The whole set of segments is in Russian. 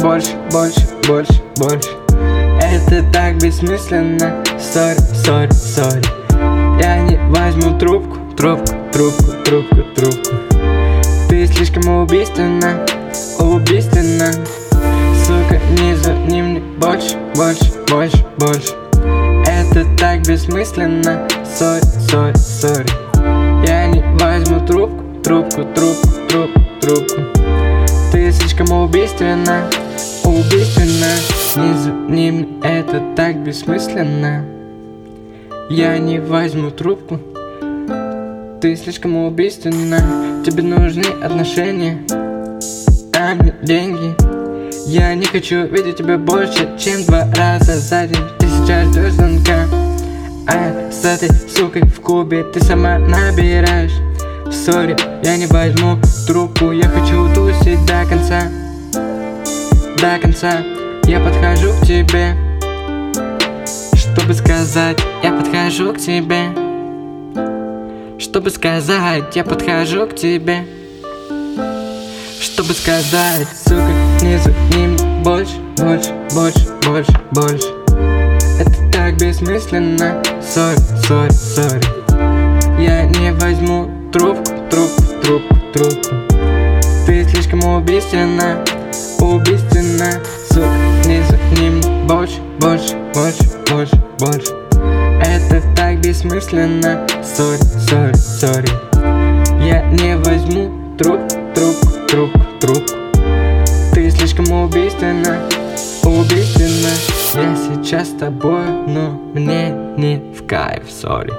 больше, больше, больше, больше. Это так бессмысленно. Сори, сори, сори. Я не возьму трубку, трубку, трубку, трубку, трубку. Ты слишком убийственна, убийственна. Сука, не звони мне больше, больше, больше, больше. Это так бессмысленно. Сори, сори, сори. Я не возьму трубку, трубку, трубку, трубку, трубку. Ты слишком убийственна, убийственна. Не звони мне, это так бессмысленно. Я не возьму трубку. Ты слишком убийственна. Тебе нужны отношения, а мне деньги. Я не хочу видеть тебя больше, чем 2 раза за день. Ты сейчас ждешь звонка, а с этой сукой в клубе ты сама набираешь. Сори, я не возьму трубку. Я хочу тусить до конца, до конца. Я подхожу к тебе, чтобы сказать, я подхожу к тебе. Чтобы сказать, я подхожу к тебе. Чтобы сказать, сука, не звони мне больше, больше, больше, больше, больше. Это так бессмысленно. Сори, сори, сори. Я не возьму трубку, трубку, трубку, трубку. Ты слишком убийственна, убийственна. Сука, не звони мне больше, больше, больше, больше, больше. Это так бессмысленно. Сори, сори, сори. Я не возьму трубку, трубку, трубку, трубку. Ты слишком убийственна, убийственна. Я сейчас с тобой, но мне не в кайф, сори.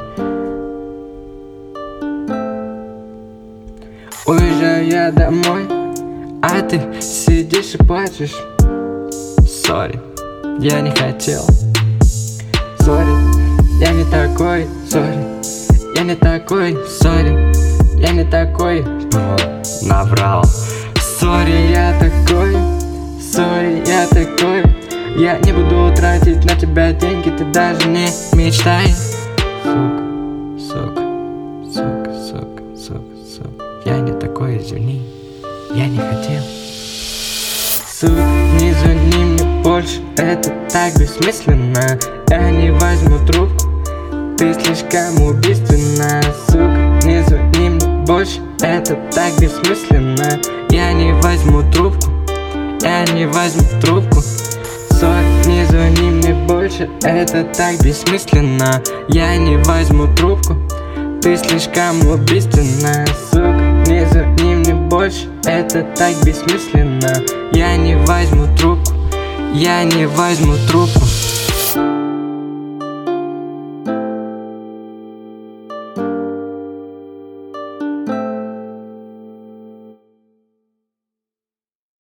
Уезжаю я домой, а ты сидишь и плачешь. Сори, я не хотел. Сори, я не такой, сори. Я не такой, сори. Я не такой, наврал. Сори, я такой, сори, я такой. Я не буду тратить на тебя деньги, ты даже не мечтай. Сука, сука, сука, сука, сука, сука. Я не такой, извини, я не хотел. Сука, не звони мне больше, это так бессмысленно. Я не возьму трубку, ты слишком убийственна. Сука, не звони мне больше, это так бессмысленно. Я не возьму трубку, я не возьму трубку. Сори, не звони мне больше, это так бессмысленно. Я не возьму трубку, ты слишком убийственна. Сука, не звони мне больше, это так бессмысленно. Я не возьму трубку, я не возьму трубку.